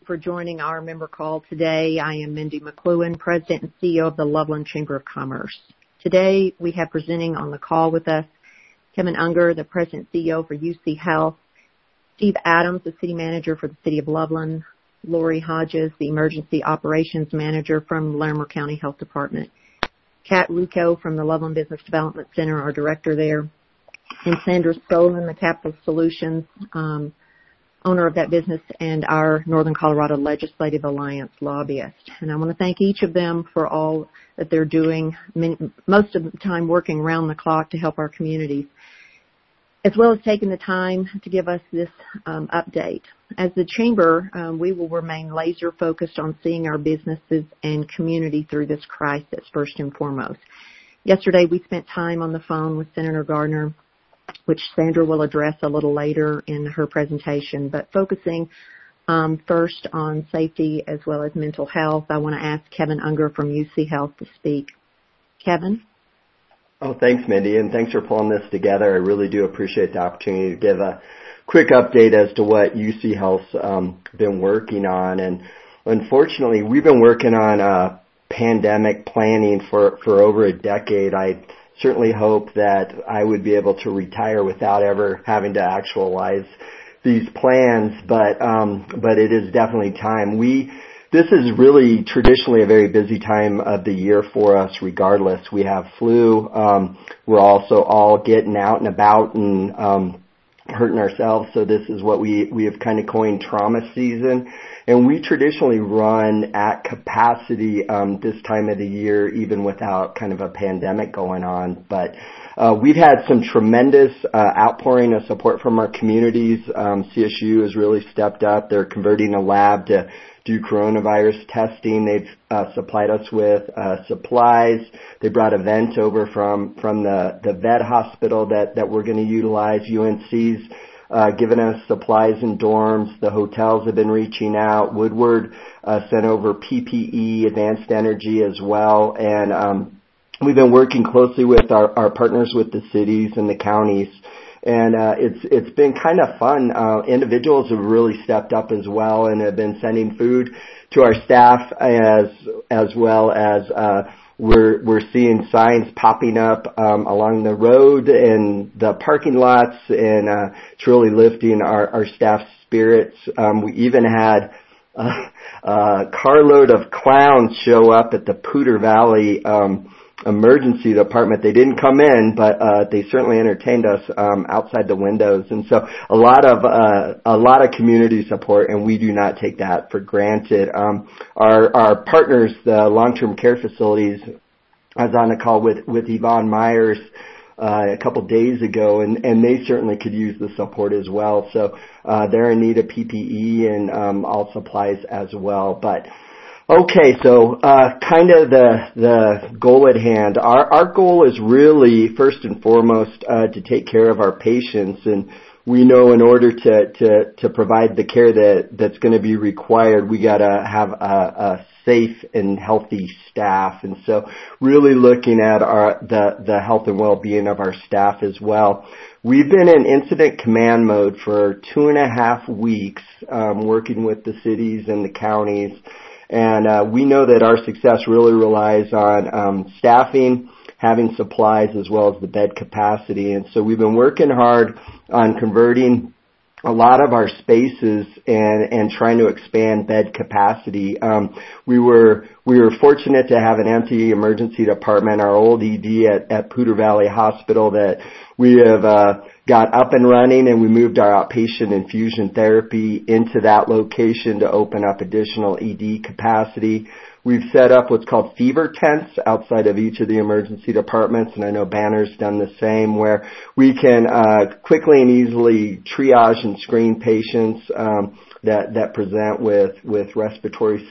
for joining our member call today. I am Mindy McLuhan, President and CEO of the Loveland Chamber of Commerce. Today, we have presenting on the call with us Kevin Unger, the President and CEO for UC Health, Steve Adams, the City Manager for the City of Loveland, Lori Hodges, the Emergency Operations Manager from Larimer County Health Department, Kat Rico from the Loveland Business Development Center, our director there, and Sandra Stolen, the Capital Solutions owner of that business, and our Northern Colorado Legislative Alliance lobbyist. And I want to thank each of them for all that they're doing, most of the time working around the clock to help our communities, as well as taking the time to give us this update. As the Chamber, we will remain laser focused on seeing our businesses and community through this crisis, first and foremost. Yesterday, we spent time on the phone with Senator Gardner, which Sandra will address a little later in her presentation, but focusing first on safety as well as mental health, I want to ask Kevin Unger from UC Health to speak. Kevin? Oh, thanks, Mindy, and thanks for pulling this together. I really do appreciate the opportunity to give a quick update as to what UC Health's been working on. And unfortunately, we've been working on pandemic planning for over a decade. I certainly hope that I would be able to retire without ever having to actualize these plans, but it is definitely time. This is really traditionally a very busy time of the year for us regardless. We have flu. We're also all getting out and about and hurting ourselves, so this is what we have kind of coined trauma season. And we traditionally run at capacity this time of the year, even without kind of a pandemic going on. But we've had some tremendous outpouring of support from our communities. CSU has really stepped up. They're converting a lab to do coronavirus testing. They've supplied us with supplies. They brought a vent over from the vet hospital that we're going to utilize. UNC's given us supplies and dorms. The hotels have been reaching out. Woodward sent over PPE, Advanced Energy as well. And we've been working closely with our partners with the cities and the counties. And it's been kind of fun. Individuals have really stepped up as well and have been sending food to our staff as well as we're seeing signs popping up along the road and the parking lots, and it's really lifting our staff's spirits. We even had a carload of clowns show up at the Poudre Valley emergency department. They didn't come in, but they certainly entertained us outside the windows. And so a lot of community support, and we do not take that for granted. Our partners, the long-term care facilities, I was on a call with Yvonne Myers a couple days ago, and they certainly could use the support as well. So they're in need of PPE and all supplies as well. But okay, so kind of the goal at hand. Our goal is really, first and foremost, to take care of our patients, and we know in order to provide the care that's going to be required, we got to have a safe and healthy staff. And so really looking at the health and well-being of our staff as well. We've been in incident command mode for 2.5 weeks, working with the cities and the counties. And we know that our success really relies on staffing, having supplies, as well as the bed capacity. And so we've been working hard on converting a lot of our spaces and trying to expand bed capacity. We were fortunate to have an empty emergency department, our old ED at Poudre Valley Hospital, that we have got up and running, and we moved our outpatient infusion therapy into that location to open up additional ED capacity. We've set up what's called fever tents outside of each of the emergency departments, and I know Banner's done the same, where we can quickly and easily triage and screen patients that present with respiratory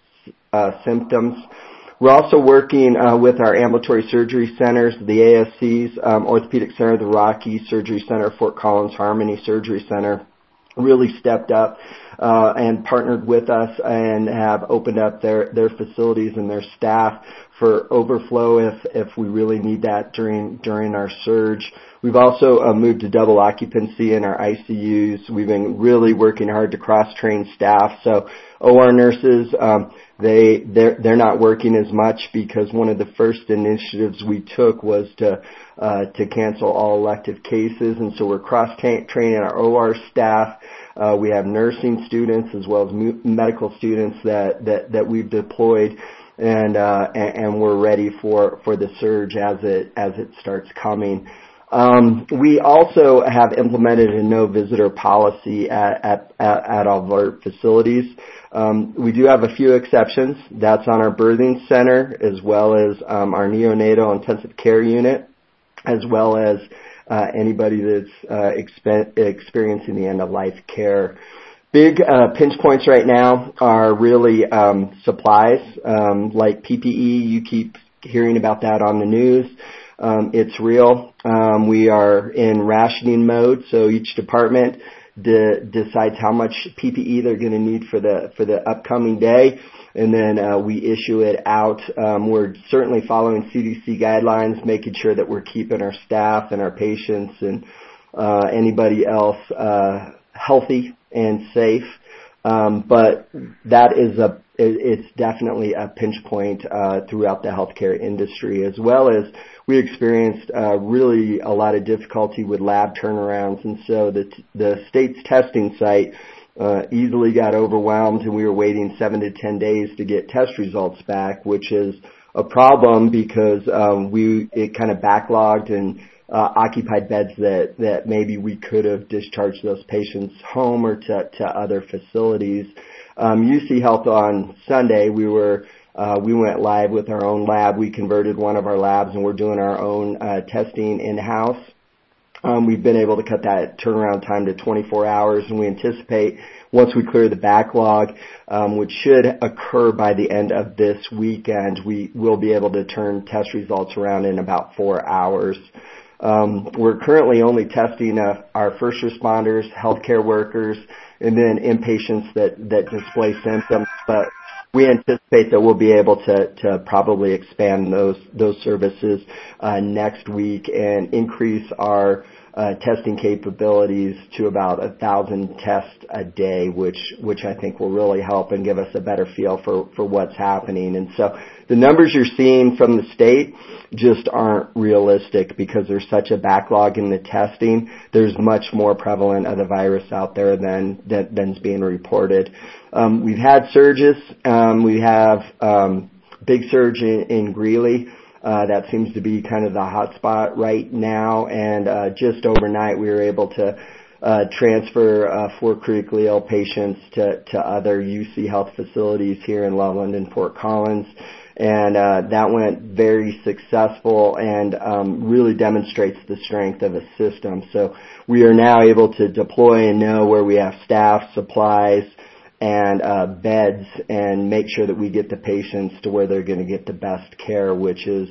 symptoms. We're also working with our ambulatory surgery centers, the ASCs, Orthopedic Center, the Rocky Surgery Center, Fort Collins Harmony Surgery Center, really stepped up and partnered with us and have opened up their facilities and their staff for overflow if we really need that during our surge. We've also moved to double occupancy in our ICUs. We've been really working hard to cross-train staff. So OR nurses, they're not working as much because one of the first initiatives we took was to cancel all elective cases, and so we're cross-training our OR staff. We have nursing students as well as medical students that we've deployed, and we're ready for the surge as it starts coming. We also have implemented a no visitor policy at all of our facilities. We do have a few exceptions. That's on our birthing center as well as our neonatal intensive care unit, as well as anybody that's experiencing the end-of-life care. Big pinch points right now are really supplies like PPE. You keep hearing about that on the news. It's real. We are in rationing mode, so each department decides how much PPE they're going to need for the upcoming day, and then we issue it out. We're certainly following CDC guidelines, making sure that we're keeping our staff and our patients and anybody else healthy and safe. But that is it's definitely a pinch point throughout the healthcare industry, as well as we experienced really a lot of difficulty with lab turnarounds, and so the state's testing site easily got overwhelmed, and we were waiting 7 to 10 days to get test results back, which is a problem because it kind of backlogged and occupied beds that maybe we could have discharged those patients home or to other facilities. UC Health on Sunday, we went live with our own lab. We converted one of our labs, and we're doing our own testing in-house. We've been able to cut that turnaround time to 24 hours, and we anticipate once we clear the backlog, which should occur by the end of this weekend, we will be able to turn test results around in about 4 hours. We're currently only testing our first responders, healthcare workers, and then inpatients that display symptoms, but we anticipate that we'll be able to probably expand those services next week and increase our testing capabilities to about 1,000 tests a day, which I think will really help and give us a better feel for what's happening. And so the numbers you're seeing from the state just aren't realistic because there's such a backlog in the testing. There's much more prevalent of the virus out there than's being reported. We've had surges. We have big surge in Greeley. That seems to be kind of the hot spot right now, and just overnight we were able to transfer 4 critically ill patients to other UC Health facilities here in Loveland and Fort Collins, and that went very successful and really demonstrates the strength of a system. So we are now able to deploy and know where we have staff, supplies, and beds, and make sure that we get the patients to where they're going to get the best care, which is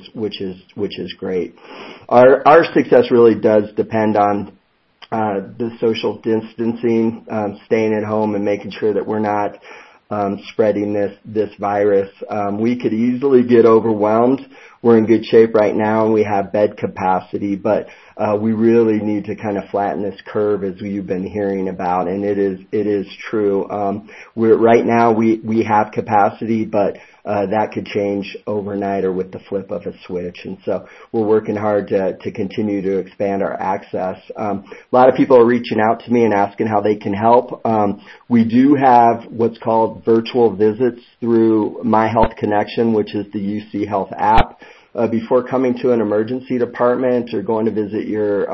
great. Our success really does depend on the social distancing, staying at home, and making sure that we're not spreading this virus. We could easily get overwhelmed. We're in good shape right now, and we have bed capacity, but we really need to kind of flatten this curve, as you've been hearing about, and it is true. Right now we have capacity, but that could change overnight or with the flip of a switch, and so we're working hard to continue to expand our access. A lot of people are reaching out to me and asking how they can help. We do have what's called virtual visits through My Health Connection, which is the UC Health app. Before coming to an emergency department or going to visit your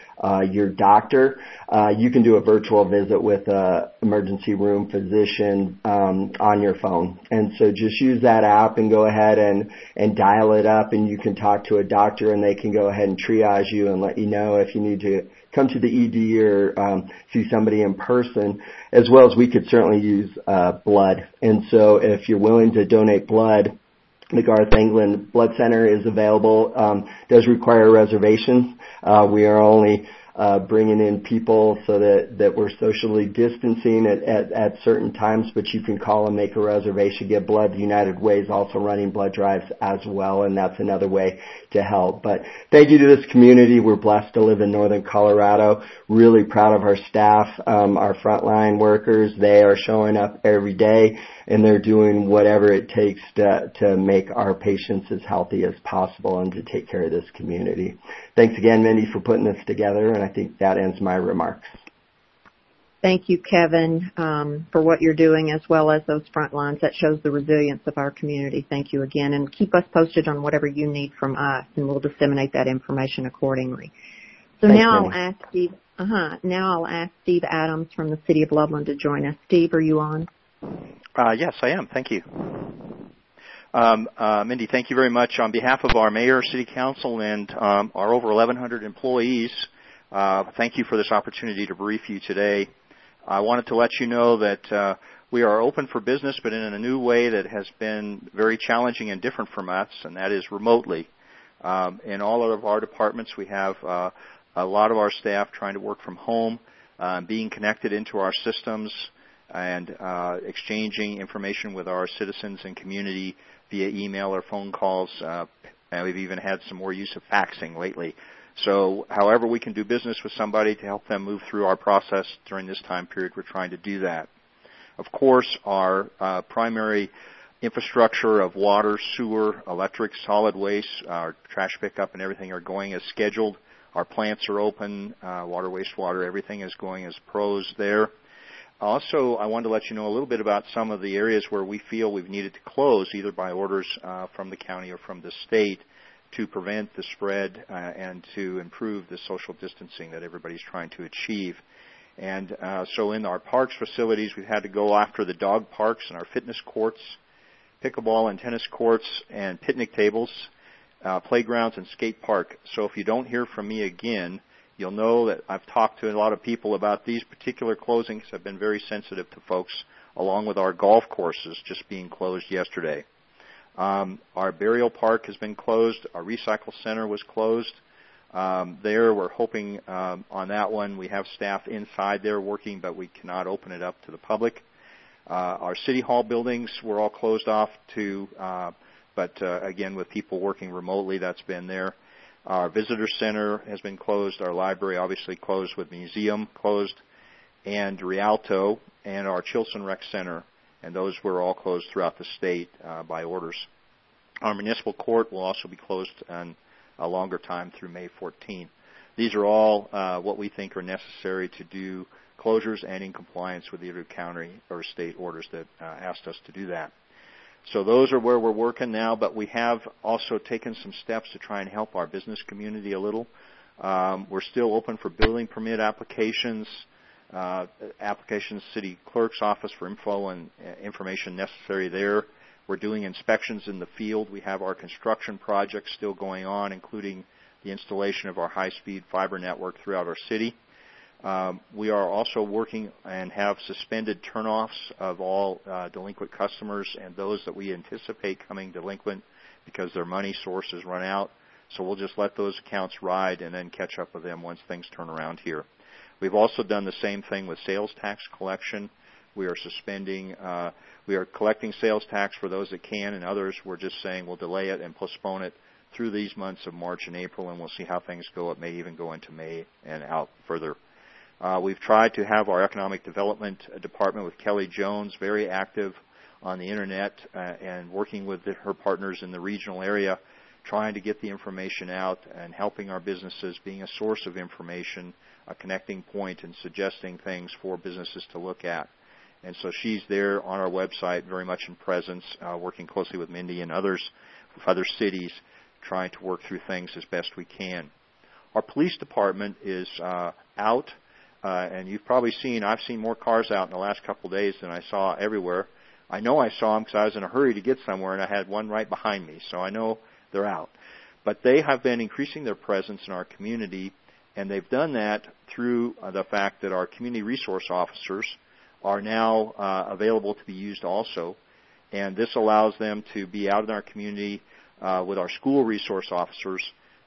doctor, you can do a virtual visit with a emergency room physician on your phone. And so just use that app and go ahead and dial it up, and you can talk to a doctor, and they can go ahead and triage you and let you know if you need to come to the ED or see somebody in person, as well as we could certainly use blood. And so if you're willing to donate blood, the Garth England Blood Center is available. Does require a reservation. We are only bringing in people so that we're socially distancing at certain times, but you can call and make a reservation, get blood. United Way is also running blood drives as well, and that's another way to help. But thank you to this community. We're blessed to live in northern Colorado. Really proud of our staff, our frontline workers. They are showing up every day, and they're doing whatever it takes to make our patients as healthy as possible and to take care of this community. Thanks again, Mindy, for putting this together, and I think that ends my remarks. Thank you, Kevin, for what you're doing as well as those front lines. That shows the resilience of our community. Thank you again, and keep us posted on whatever you need from us, and we'll disseminate that information accordingly. So Thanks, now Mindy. I'll ask Steve Adams from the City of Loveland to join us. Steve, are you on? Yes, I am. Thank you. Mindy, thank you very much. On behalf of our mayor, city council, and our over 1,100 employees, thank you for this opportunity to brief you today. I wanted to let you know that we are open for business, but in a new way that has been very challenging and different from us, and that is remotely. In all of our departments, we have a lot of our staff trying to work from home, being connected into our systems, and exchanging information with our citizens and community via email or phone calls. And we've even had some more use of faxing lately. So however we can do business with somebody to help them move through our process during this time period, we're trying to do that. Of course, our primary infrastructure of water, sewer, electric, solid waste, our trash pickup and everything are going as scheduled. Our plants are open, water, wastewater, everything is going as pros there. Also, I wanted to let you know a little bit about some of the areas where we feel we've needed to close, either by orders from the county or from the state, to prevent the spread and to improve the social distancing that everybody's trying to achieve. And so in our parks facilities, we've had to go after the dog parks and our fitness courts, pickleball and tennis courts, and picnic tables, playgrounds, and skate park. So if you don't hear from me again, you'll know that I've talked to a lot of people about these particular closings. I've been very sensitive to folks, along with our golf courses just being closed yesterday. Our burial park has been closed. Our recycle center was closed. There, we're hoping on that one. We have staff inside there working, but we cannot open it up to the public. Our city hall buildings were all closed off too, but again, with people working remotely, that's been there. Our visitor center has been closed. Our library obviously closed, with museum closed, and Rialto and our Chilson Rec Center, and those were all closed throughout the state by orders. Our municipal court will also be closed on a longer time through May 14. These are all what we think are necessary to do closures and in compliance with either county or state orders that asked us to do that. So those are where we're working now, but we have also taken some steps to try and help our business community a little. We're still open for building permit applications, city clerk's office for info and information necessary there. We're doing inspections in the field. We have our construction projects still going on, including the installation of our high-speed fiber network throughout our city. We are also working and have suspended turnoffs of all delinquent customers and those that we anticipate coming delinquent because their money sources run out. So we'll just let those accounts ride and then catch up with them once things turn around here. We've also done the same thing with sales tax collection. We are collecting sales tax for those that can, and others we're just saying we'll delay it and postpone it through these months of March and April, and we'll see how things go. It may even go into May and out further. We've tried to have our economic development department with Kelly Jones very active on the internet and working with her partners in the regional area, trying to get the information out and helping our businesses, being a source of information, a connecting point, and suggesting things for businesses to look at. And so she's there on our website, very much in presence, working closely with Mindy and others with other cities, trying to work through things as best we can. Our police department is out. And you've probably seen, I've seen more cars out in the last couple of days than I saw everywhere. I know I saw them because I was in a hurry to get somewhere, and I had one right behind me, so I know they're out. But they have been increasing their presence in our community, and they've done that through the fact that our community resource officers are now available to be used also. And this allows them to be out in our community with our school resource officers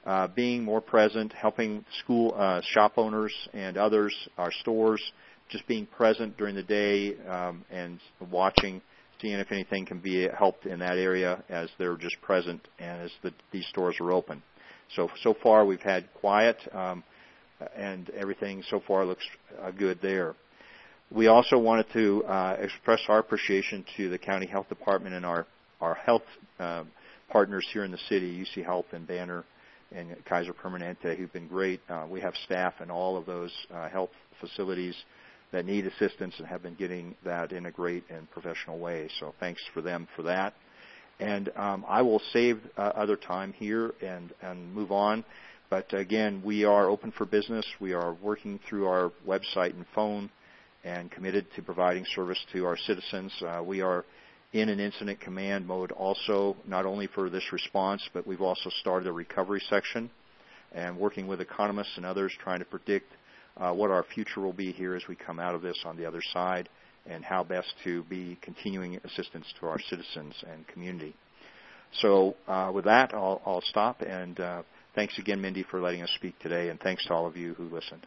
being more present, helping school shop owners and others, our stores, just being present during the day and watching, seeing if anything can be helped in that area as they're just present and as these stores are open. So far we've had quiet and everything so far looks good there. We also wanted to express our appreciation to the County Health Department and our health partners here in the city, UC Health and Banner and Kaiser Permanente, who've been great. We have staff in all of those health facilities that need assistance and have been getting that in a great and professional way. So thanks for them for that. And I will save other time here and move on. But again, we are open for business. We are working through our website and phone and committed to providing service to our citizens. We are in an incident command mode also, not only for this response, but we've also started a recovery section and working with economists and others trying to predict what our future will be here as we come out of this on the other side and how best to be continuing assistance to our citizens and community. So with that, I'll stop, and thanks again, Mindy, for letting us speak today, and thanks to all of you who listened.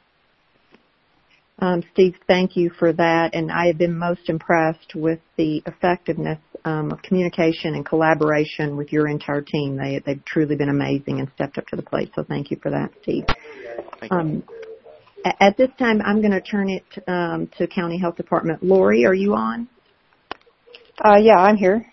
Steve, thank you for that, and I have been most impressed with the effectiveness of communication and collaboration with your entire team. They've truly been amazing and stepped up to the plate, so thank you for that, Steve. Thank you. At this time, I'm going to turn it to County Health Department. Lori, are you on? Yeah, I'm here.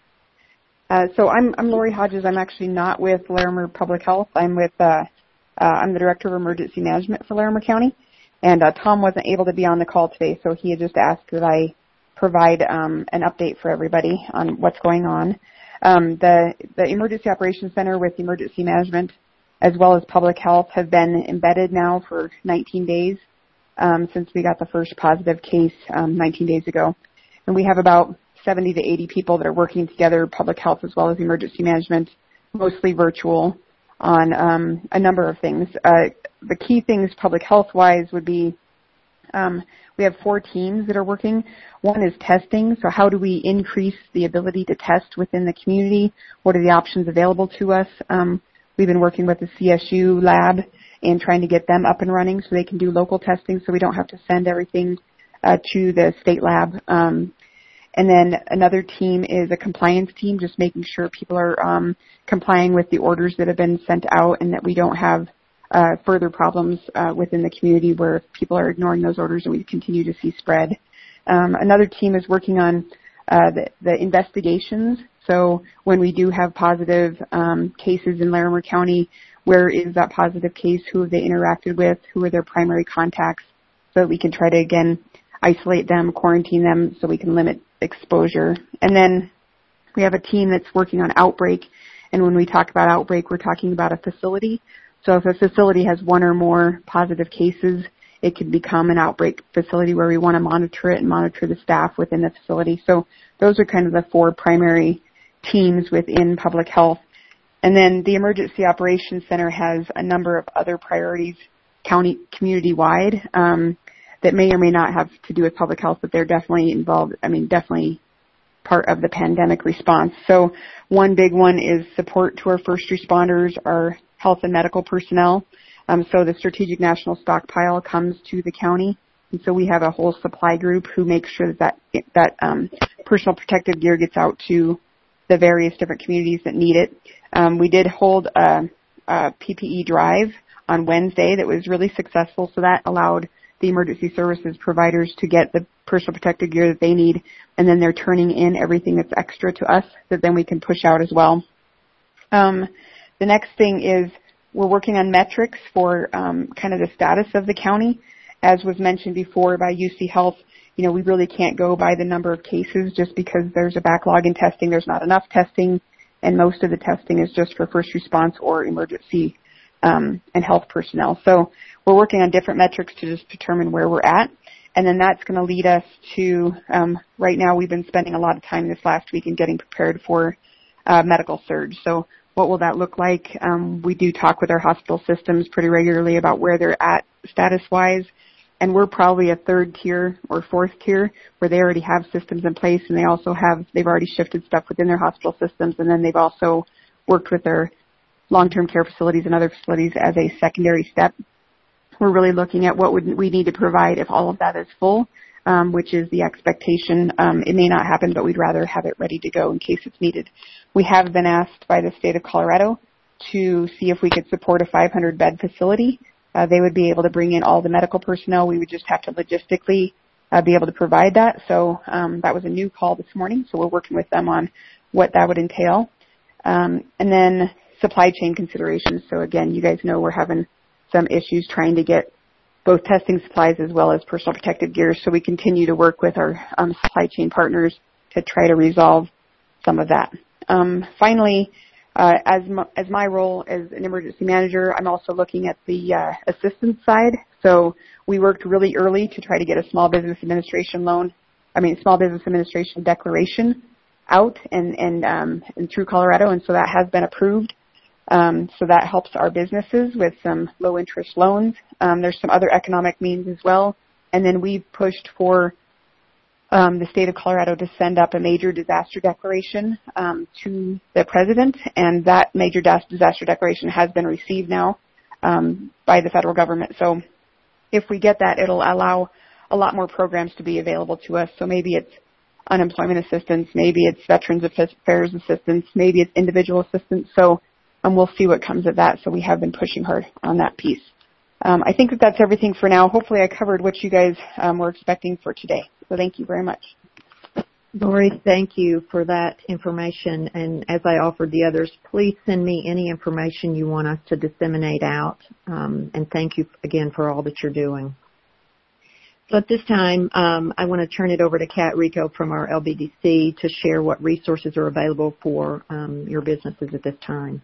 So I'm Lori Hodges. I'm actually not with Larimer Public Health. I'm with I'm the Director of Emergency Management for Larimer County. And Tom wasn't able to be on the call today, so he had just asked that I provide an update for everybody on what's going on. The Emergency Operations Center with Emergency Management as well as Public Health have been embedded now for 19 days since we got the first positive case 19 days ago. And we have about 70 to 80 people that are working together, Public Health as well as Emergency Management, mostly virtual, on a number of things. The key things public health-wise would be we have 4 teams that are working. One is testing, so how do we increase the ability to test within the community? What are the options available to us? We've been working with the CSU lab and trying to get them up and running so they can do local testing so we don't have to send everything to the state lab. And then another team is a compliance team, just making sure people are complying with the orders that have been sent out and that we don't have further problems within the community where people are ignoring those orders and we continue to see spread. Another team is working on the investigations. So when we do have positive cases in Larimer County, where is that positive case? Who have they interacted with? Who are their primary contacts? So that we can try to, again, isolate them, quarantine them so we can limit exposure. And then we have a team that's working on outbreak. And when we talk about outbreak, we're talking about a facility. So if a facility has one or more positive cases, it could become an outbreak facility where we want to monitor it and monitor the staff within the facility. So those are kind of the 4 primary teams within public health. And then the Emergency Operations Center has a number of other priorities community-wide that may or may not have to do with public health, but they're definitely involved, definitely part of the pandemic response. So one big one is support to our first responders, our health and medical personnel. So the Strategic National Stockpile comes to the county, and so we have a whole supply group who makes sure that personal protective gear gets out to the various different communities that need it. We did hold a PPE drive on Wednesday that was really successful, so that allowed the emergency services providers to get the personal protective gear that they need, and then they're turning in everything that's extra to us that then we can push out as well. The next thing is we're working on metrics for kind of the status of the county. As was mentioned before by UC Health, we really can't go by the number of cases just because there's a backlog in testing. There's not enough testing, and most of the testing is just for first response or emergency and health personnel. So we're working on different metrics to just determine where we're at. And then that's going to lead us to, right now we've been spending a lot of time this last week in getting prepared for medical surge. So what will that look like? We do talk with our hospital systems pretty regularly about where they're at status-wise. And we're probably a 3rd tier or 4th tier where they already have systems in place, and they've already shifted stuff within their hospital systems, and then they've also worked with their long-term care facilities and other facilities as a secondary step. We're really looking at what would we need to provide if all of that is full, which is the expectation. It may not happen, but we'd rather have it ready to go in case it's needed. We have been asked by the state of Colorado to see if we could support a 500-bed facility. They would be able to bring in all the medical personnel. We would just have to logistically be able to provide that. So that was a new call this morning, so we're working with them on what that would entail. And then supply chain considerations. So again, you guys know we're having some issues trying to get both testing supplies as well as personal protective gear. So we continue to work with our supply chain partners to try to resolve some of that. Finally, as my role as an emergency manager, I'm also looking at the assistance side. So we worked really early to try to get a small business administration declaration out and through Colorado, and so that has been approved. So that helps our businesses with some low interest loans. There's some other economic means as well. And then we've pushed for the state of Colorado to send up a major disaster declaration to the president, and that major disaster declaration has been received now by the federal government. So if we get that, it'll allow a lot more programs to be available to us. So maybe it's unemployment assistance, maybe it's Veterans Affairs assistance, maybe it's individual assistance. So we'll see what comes of that. So we have been pushing hard on that piece. I think that's everything for now. Hopefully I covered what you guys were expecting for today. So thank you very much. Lori, thank you for that information. And as I offered the others, please send me any information you want us to disseminate out. And thank you again for all that you're doing. So at this time, I want to turn it over to Kat Rico from our LBDC to share what resources are available for your businesses at this time.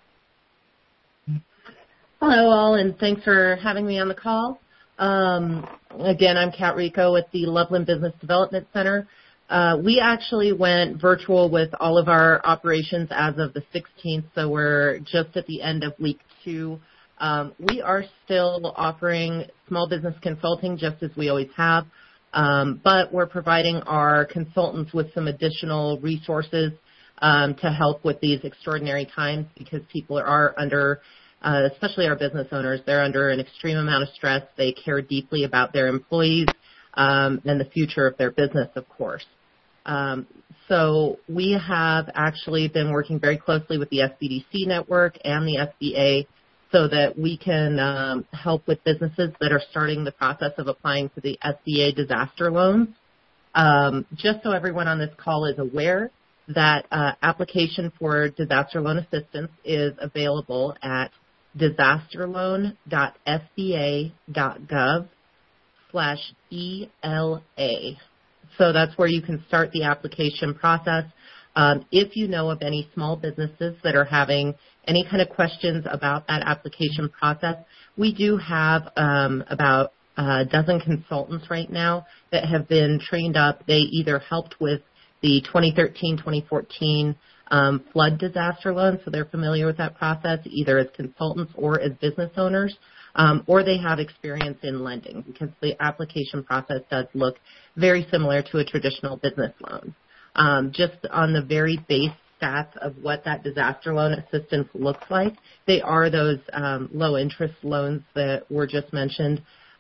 Hello all, and thanks for having me on the call. Again, I'm Kat Rico with the Loveland Business Development Center. We actually went virtual with all of our operations as of the 16th, so we're just at the end of week 2. We are still offering small business consulting just as we always have, but we're providing our consultants with some additional resources to help with these extraordinary times because people are under especially our business owners, they're under an extreme amount of stress. They care deeply about their employees and the future of their business, of course. So we have actually been working very closely with the SBDC network and the SBA so that we can help with businesses that are starting the process of applying for the SBA disaster loans. Just so everyone on this call is aware that application for disaster loan assistance is available at disasterloan.sba.gov/ELA. So that's where you can start the application process. If you know of any small businesses that are having any kind of questions about that application process, we do have about a dozen consultants right now that have been trained up. They either helped with the 2013-2014 flood disaster loan, so they're familiar with that process either as consultants or as business owners, or they have experience in lending because the application process does look very similar to a traditional business loan. Just on the very base stats of what that disaster loan assistance looks like, they are those low interest loans that were just mentioned.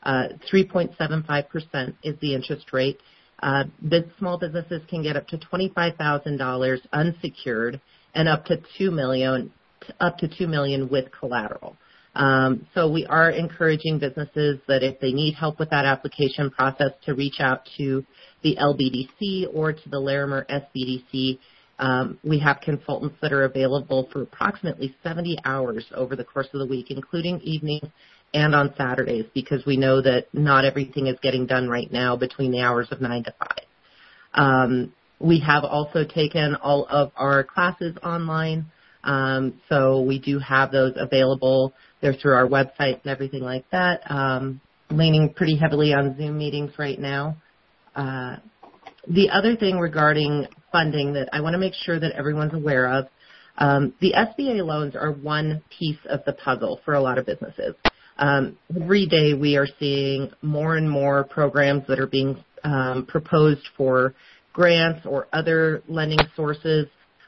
3.75% is the interest rate. Small businesses can get up to $25,000 unsecured and up to $2 million with collateral. So we are encouraging businesses that if they need help with that application process to reach out to the LBDC or to the Larimer SBDC. We have consultants that are available for approximately 70 hours over the course of the week, including evenings and on Saturdays, because we know that not everything is getting done right now between the hours of 9 to 5. We have also taken all of our classes online, so we do have those available. They're through our website and everything like that, leaning pretty heavily on Zoom meetings right now. The other thing regarding funding that I want to make sure that everyone's aware of, the SBA loans are one piece of the puzzle for a lot of businesses. Every day we are seeing more and more programs that are being proposed for grants or other lending sources.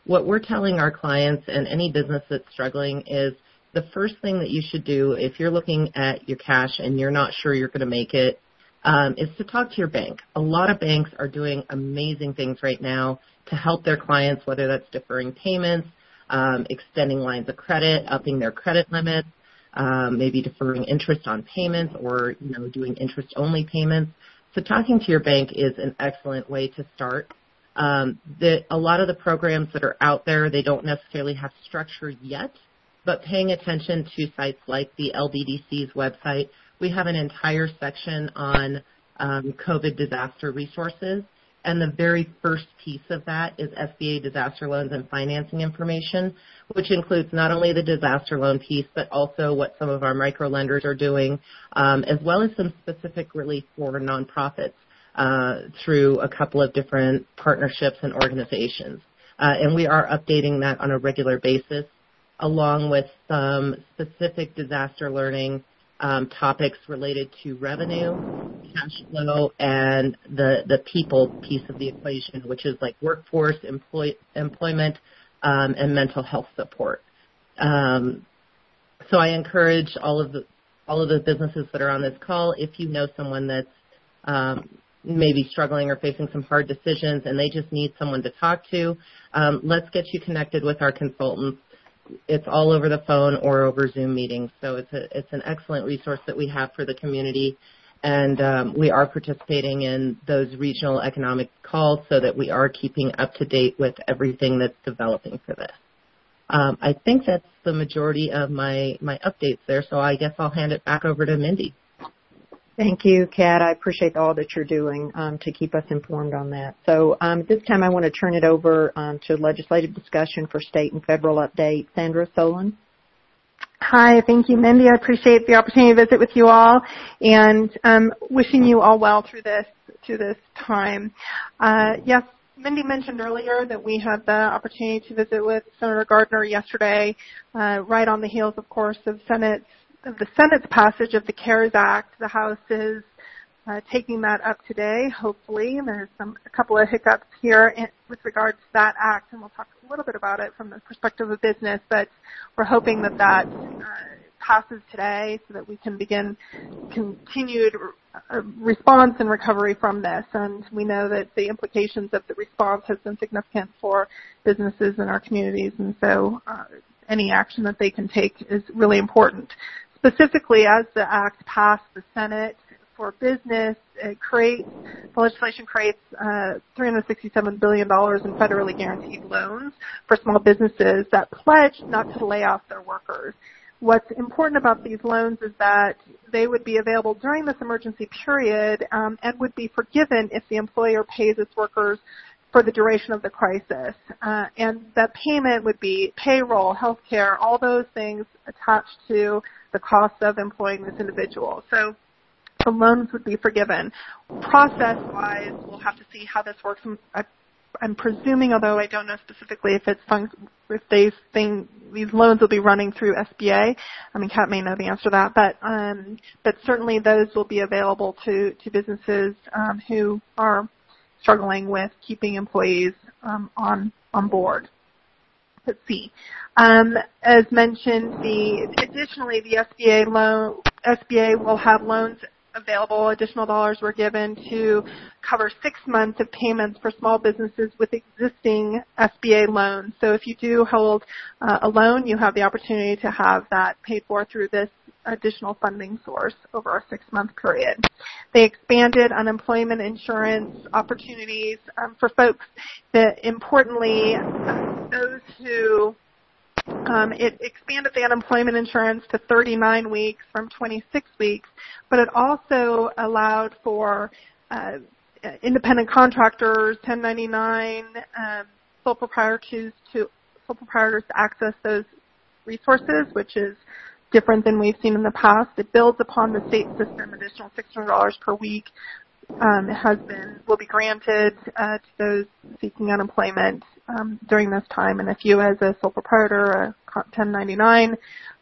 what we're telling our clients and any business that's struggling is the first thing that you should do if you're looking at your cash and you're not sure you're going to make it is to talk to your bank. A lot of banks are doing amazing things right now to help their clients, whether that's deferring payments, extending lines of credit, upping their credit limits, maybe deferring interest on payments or, doing interest-only payments. So talking to your bank is an excellent way to start. A lot of the programs that are out there, they don't necessarily have structure yet, but paying attention to sites like the LBDC's website, we have an entire section on COVID disaster resources. And the very first piece of that is SBA disaster loans and financing information, which includes not only the disaster loan piece, but also what some of our micro lenders are doing, as well as some specific relief for nonprofits through a couple of different partnerships and organizations. And we are updating that on a regular basis, along with some specific disaster learning topics related to revenue, cash flow, and the people piece of the equation, which is like workforce, employment, and mental health support. So I encourage all of the businesses that are on this call, if you know someone that's maybe struggling or facing some hard decisions and they just need someone to talk to, let's get you connected with our consultants. It's all over the phone or over Zoom meetings. So it's an excellent resource that we have for the community. And we are participating in those regional economic calls so that we are keeping up to date with everything that's developing for this. I think that's the majority of my updates there. So I guess I'll hand it back over to Mindy. Thank you, Kat. I appreciate all that you're doing to keep us informed on that. So at this time, I want to turn it over to legislative discussion for state and federal update. Sandra Solon. Hi, thank you, Mindy. I appreciate the opportunity to visit with you all and wishing you all well through this time. Yes, Mindy mentioned earlier that we had the opportunity to visit with Senator Gardner yesterday, right on the heels, of course, of the Senate's passage of the CARES Act. The House is taking that up today, hopefully. And there's a couple of hiccups here with regards to that act, and we'll talk a little bit about it from the perspective of business, but we're hoping that passes today so that we can begin continued response and recovery from this. And we know that the implications of the response has been significant for businesses in our communities, and so any action that they can take is really important. Specifically, as the act passed the Senate for business, the legislation creates $367 billion in federally guaranteed loans for small businesses that pledge not to lay off their workers. What's important about these loans is that they would be available during this emergency period and would be forgiven if the employer pays its workers for the duration of the crisis. And that payment would be payroll, health care, all those things attached to the cost of employing this individual. So the loans would be forgiven. Process-wise, we'll have to see how this works. I'm presuming, although I don't know specifically if these loans will be running through SBA. I mean, Kat may know the answer to that, but certainly those will be available to businesses who are struggling with keeping employees on board. Let's see. As mentioned, additionally, the SBA will have loans available. Additional dollars were given to cover 6 months of payments for small businesses with existing SBA loans. So if you do hold a loan, you have the opportunity to have that paid for through this additional funding source over a 6-month period. They expanded unemployment insurance opportunities for folks that, importantly, those who it expanded the unemployment insurance to 39 weeks from 26 weeks, but it also allowed for independent contractors, 1099, sole proprietors to access those resources, which is different than we've seen in the past. It builds upon the state system. Additional $600 per week will be granted to those seeking unemployment during this time. And if you, as a sole proprietor, a 1099,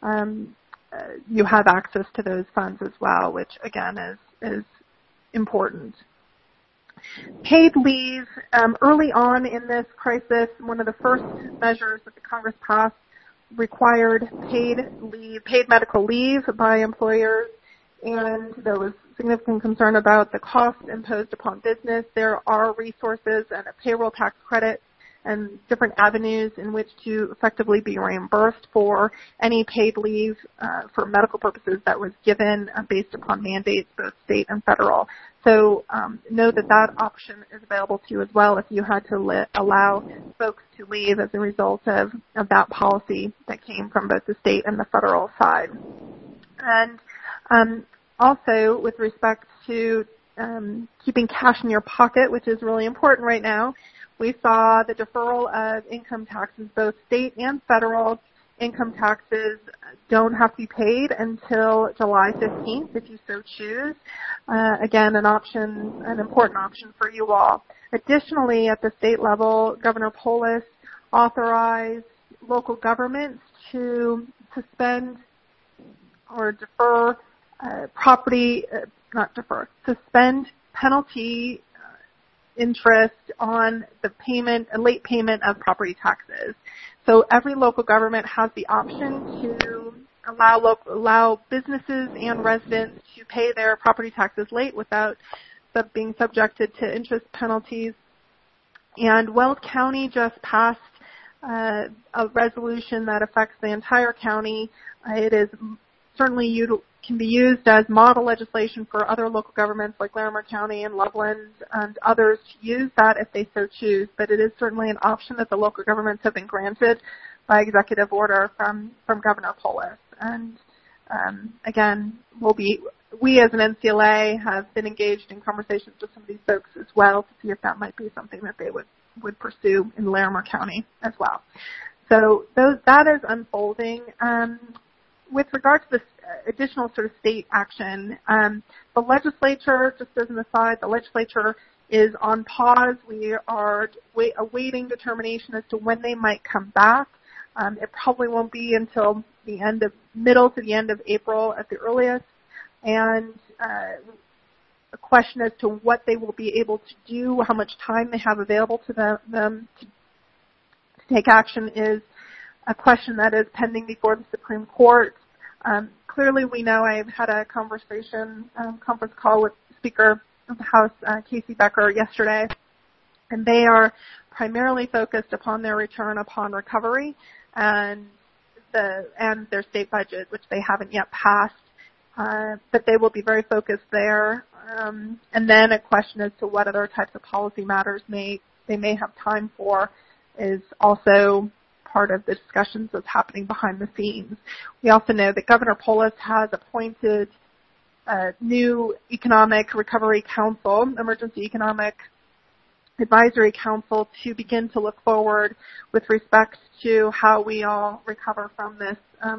you have access to those funds as well, which again is important. Paid leave, early on in this crisis, one of the first measures that the Congress passed required paid medical leave by employers, and there was significant concern about the cost imposed upon business. There are resources and a payroll tax credit and different avenues in which to effectively be reimbursed for any paid leave for medical purposes that was given based upon mandates, both state and federal. So know that option is available to you as well if you had to allow folks to leave as a result of that policy that came from both the state and the federal side. And also with respect to keeping cash in your pocket, which is really important right now, we saw the deferral of income taxes, both state and federal income taxes don't have to be paid until July 15th if you so choose. Again, an important option for you all. Additionally, at the state level, Governor Polis authorized local governments to suspend or defer suspend penalty interest on the late payment of property taxes. So every local government has the option to allow businesses and residents to pay their property taxes late without being subjected to interest penalties. And Weld County just passed a resolution that affects the entire county. It is certainly can be used as model legislation for other local governments like Larimer County and Loveland and others to use that if they so choose. But it is certainly an option that the local governments have been granted by executive order from Governor Polis. And again, we as an NCLA have been engaged in conversations with some of these folks as well to see if that might be something that they would pursue in Larimer County as well. So that is unfolding. With regard to this additional sort of state action, the legislature, just as an aside, the legislature is on pause. We are awaiting determination as to when they might come back. It probably won't be until middle to the end of April at the earliest. And a question as to what they will be able to do, how much time they have available to them to take action is a question that is pending before the Supreme Court. Clearly, we know I've had a conference call with Speaker of the House, Casey Becker, yesterday, and they are primarily focused upon their return upon recovery and their state budget, which they haven't yet passed, but they will be very focused there. And then a question as to what other types of policy matters they may have time for is also part of the discussions that's happening behind the scenes. We also know that Governor Polis has appointed a new Economic Recovery Council, Emergency Economic Advisory Council, to begin to look forward with respect to how we all recover from this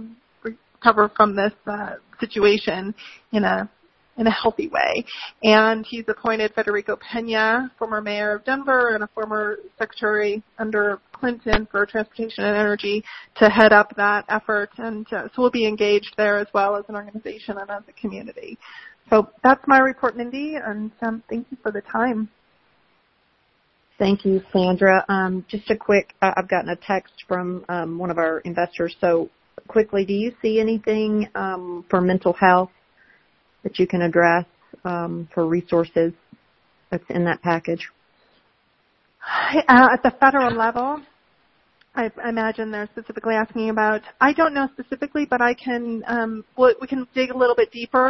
situation in a healthy way. And he's appointed Federico Pena, former mayor of Denver and a former secretary under Clinton for transportation and energy, to head up that effort. And so we'll be engaged there as well as an organization and as a community. So that's my report, Mindy, and thank you for the time. Thank you, Sandra. Just a quick, I've gotten a text from one of our investors. So quickly, do you see anything for mental health that you can address for resources that's in that package? At the federal level, I imagine they're specifically asking about, I don't know specifically, but I can, we can dig a little bit deeper.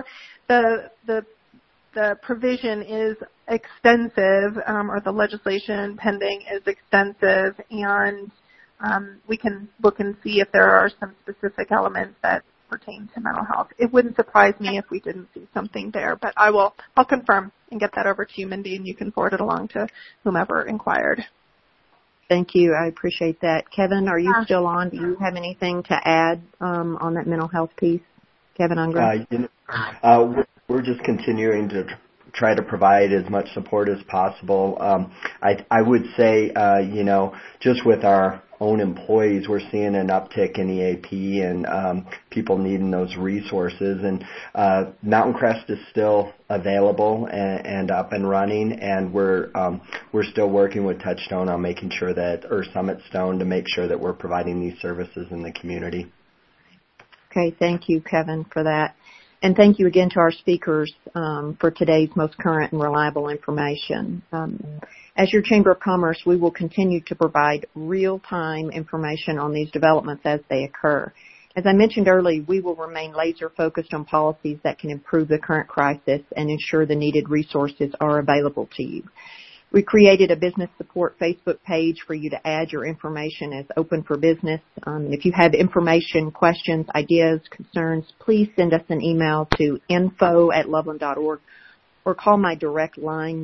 The provision is extensive, or the legislation pending is extensive, and we can look and see if there are some specific elements that pertain to mental health. It wouldn't surprise me if we didn't see something there, but I'll confirm and get that over to you, Mindy, and you can forward it along to whomever inquired. Thank you. I appreciate that. Kevin, are you still on? Do you have anything to add on that mental health piece? Kevin Unger? We're just continuing to try to provide as much support as possible. I would say, just with our own employees, we're seeing an uptick in EAP and people needing those resources. And Mountain Crest is still available and up and running, and we're still working with Touchstone on making sure that, or Summit Stone, to make sure that we're providing these services in the community. Okay, thank you, Kevin, for that. And thank you again to our speakers for today's most current and reliable information. As your Chamber of Commerce, we will continue to provide real-time information on these developments as they occur. As I mentioned earlier, we will remain laser-focused on policies that can improve the current crisis and ensure the needed resources are available to you. We created a business support Facebook page for you to add your information as open for business. If you have information, questions, ideas, concerns, please send us an email to info@loveland.org or call my direct line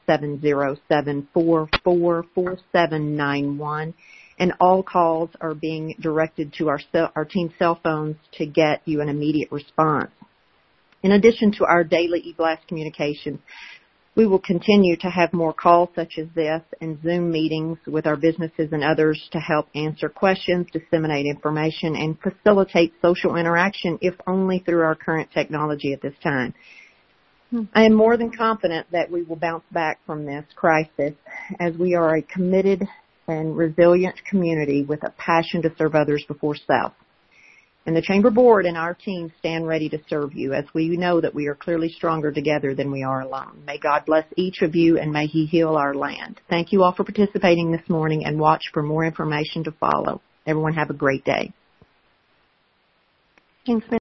970-744-4791. And all calls are being directed to our team's cell phones to get you an immediate response. In addition to our daily e-blast communications, we will continue to have more calls such as this and Zoom meetings with our businesses and others to help answer questions, disseminate information, and facilitate social interaction, if only through our current technology at this time. I am more than confident that we will bounce back from this crisis, as we are a committed and resilient community with a passion to serve others before self. And the Chamber Board and our team stand ready to serve you, as we know that we are clearly stronger together than we are alone. May God bless each of you, and may He heal our land. Thank you all for participating this morning, and watch for more information to follow. Everyone have a great day. Thanks,